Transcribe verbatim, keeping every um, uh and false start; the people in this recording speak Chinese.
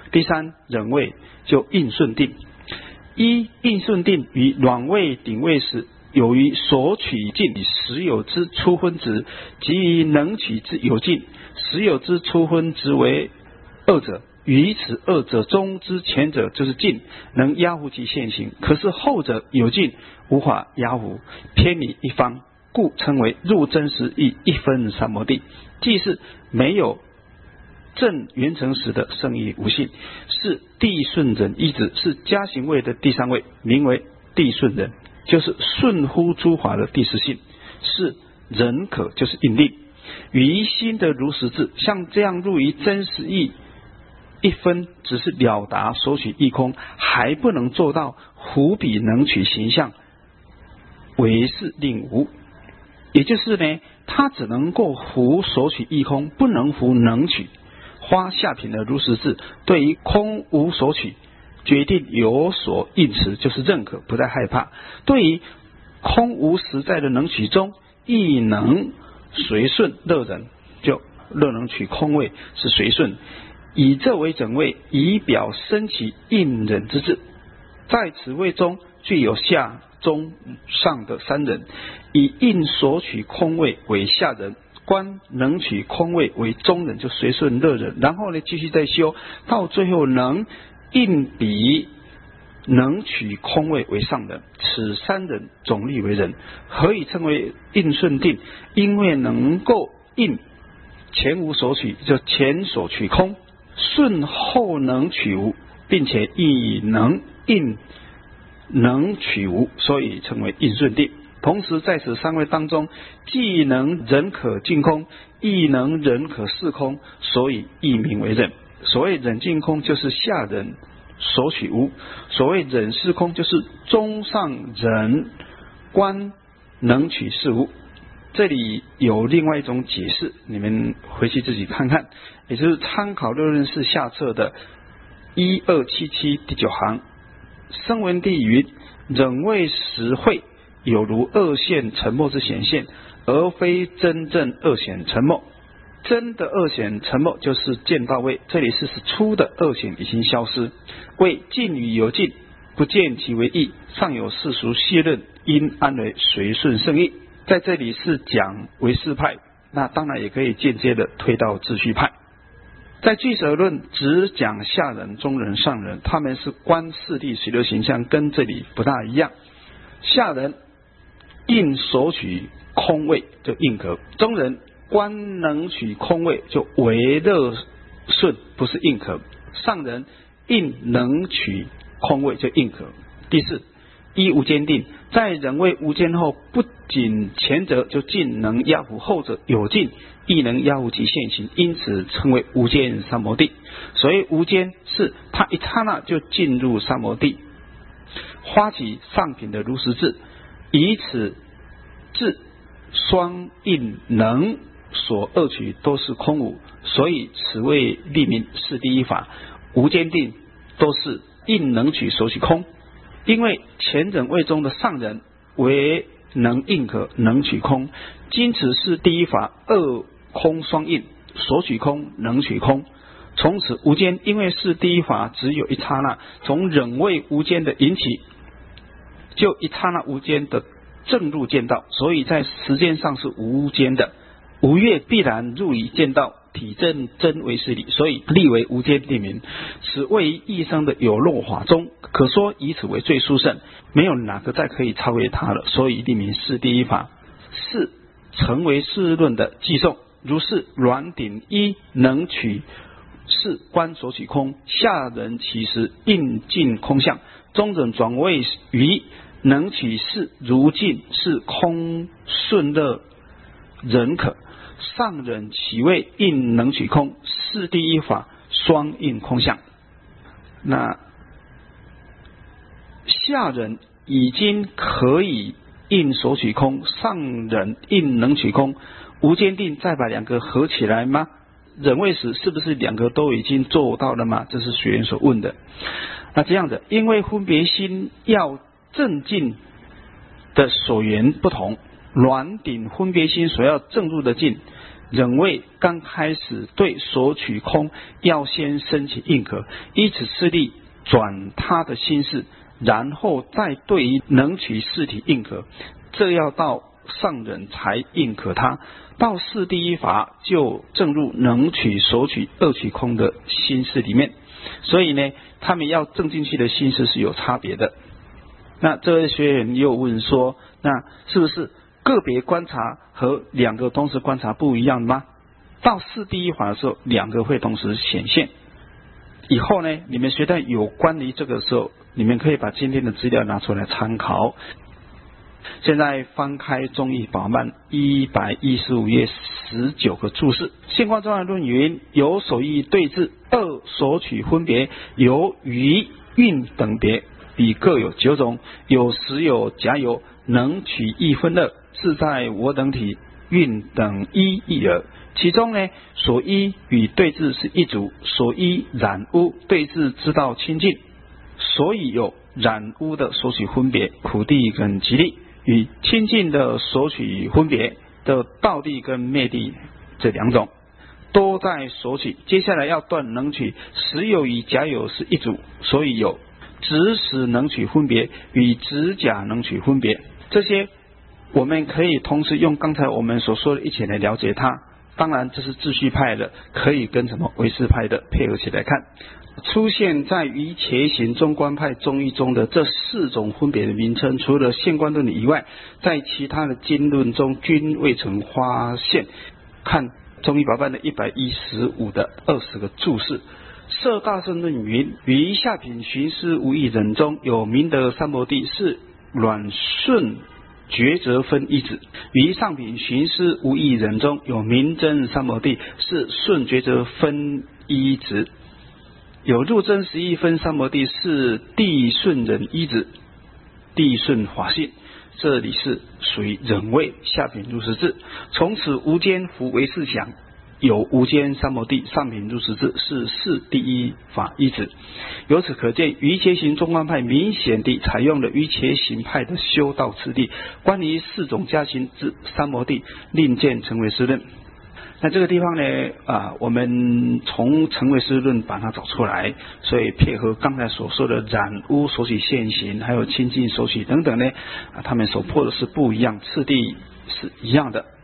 第三，忍位就应顺定。一应顺定于软位顶位时，有于所取尽实有之初分值，及于能取之有尽实有之初分值为二者，于此二者中之前者就是尽，能压服其现行，可是后者有尽无法压服，偏离一方，故称为入真实义一分三摩地。即是没有正圆成时的圣义无性，是地顺忍一子，是加行位的第三位，名为地顺忍，就是顺乎诸法的第十性，是忍可，就是应令。于心的如实智，像这样入于真实义一分，只是了达所取义空，还不能做到胡比能取形象，为是令无。也就是呢，他只能够胡所取义空，不能胡能取。花下品的如实智，对于空无所取，决定有所应持，就是认可，不再害怕。对于空无实在的能取中，亦能随顺乐忍，就乐能取空位是随顺，以这为整位，以表生其应忍之智。在此位中具有下中上的三忍，以应所取空位为下忍，观能取空位为中忍，就随顺乐忍，然后呢继续再修，到最后能应比能取空位为上忍，此三忍总立为忍。何以称为应顺定？因为能够应前无所取，就前所取空，顺后能取无，并且亦能应能取无，所以称为应顺定。同时在此三位当中，既能忍可尽空，亦能忍可视空，所以亦名为忍。所谓忍尽空，就是下忍所取无；所谓忍视空，就是中上忍观能取视无。这里有另外一种解释，你们回去自己看看，也就是参考六论释下册的一二七七第九行，声闻地云：忍位实会，有如二线沉没之显现，而非真正二显沉没。真的二显沉没就是见到位，这里是使初的二显已经消失。为尽与有尽，不见其为义，尚有世俗细论，因安为随顺圣义。在这里是讲唯识派，那当然也可以间接的推到秩序派。在俱舍论只讲下人、中人、上人，他们是观四谛十六形象，跟这里不大一样。下人应所取空位就应可，中人观能取空位就为乐顺，不是应可。上人应能取空位就应可。第四，一无间定，在人位无间后，不仅前者就尽能压服，后者有尽亦能压服其现行，因此称为无间三摩地。所谓无间，是他一刹那就进入三摩地。花起上品的如实智，以此智双应能所二取都是空无，所以此谓立名是第一法。无间定都是应能取所取空，因为前人位中的上人为能应可能取空，今此是第一法二空双应，所取空能取空。从此无间，因为是第一法只有一刹那，从忍位无间的引起，就一刹那无间的正入见道，所以在时间上是无间的。无月必然入于见道，体证真为是理，所以立为无间地名。此位于一生的有漏法中，可说以此为最殊胜，没有哪个再可以超越它了，所以立名是第一法。是成为世论的寄送，如是软顶一能取是观所取空，下人其实应尽空相，中人转位于能取是如尽是空顺乐忍可，上忍其位应能取空，是第一法双应空相。那下忍已经可以应所取空，上忍应能取空，无间定再把两个合起来吗？忍位时是不是两个都已经做到了吗？这是学员所问的。那这样的，因为分别心要正进的所缘不同，软顶分别心所要正入的境忍位刚开始对所取空要先升起应可，依此次第转他的心事，然后再对于能取事体应可，这要到上忍才应可他。到四第一法就正入能取所取二取空的心事里面，所以呢，他们要正进去的心事是有差别的。那这位学员又问说，那是不是个别观察和两个同时观察不一样吗？到四第一法的时候，两个会同时显现。以后呢，你们学到有关于这个时候，你们可以把今天的资料拿出来参考。现在翻开中义宝曼一百一十五页十九个注释。现观中案论云：有所义对治，二所取分别，有余韵等别，彼各有九种，有实有假有，能取一分二，自在我等体韵等一义耳。其中呢，所依与对治是一组，所依染污对治知道清净，所以有染污的所取分别，苦地跟极地，与清净的所取分别的道地跟灭地这两种，都在所取。接下来要断能取，实有与假有是一组，所以有指使能取分别与指假能取分别。这些我们可以同时用刚才我们所说的一起来了解它。当然这是秩序派的，可以跟什么唯识派的配合起来看。出现在于伽行中观派中义中的这四种分别的名称，除了现观论以外，在其他的经论中均未曾发现。看中义宝办的一百一十五的二十个注释。摄大乘论云：于下品寻思无义忍中有明德三摩地，是软顺抉择分一指；于上品寻思无义忍中有明真三摩地，是顺抉择分一指；有入真实义分三摩地，是地顺忍一指，地顺法性。这里是属于忍位下品入实智。从此无间福为事想，有无间三摩地上品入实智，是四第一法一指。由此可见，瑜伽行中观派明显地采用了瑜伽行派的修道次第。关于四种加行之三摩地，另见成唯识论。那这个地方呢，啊，我们从成唯识论把它找出来，所以配合刚才所说的染污所取现行，还有清净所取等等呢，啊，他们所破的是不一样，次第是一样的。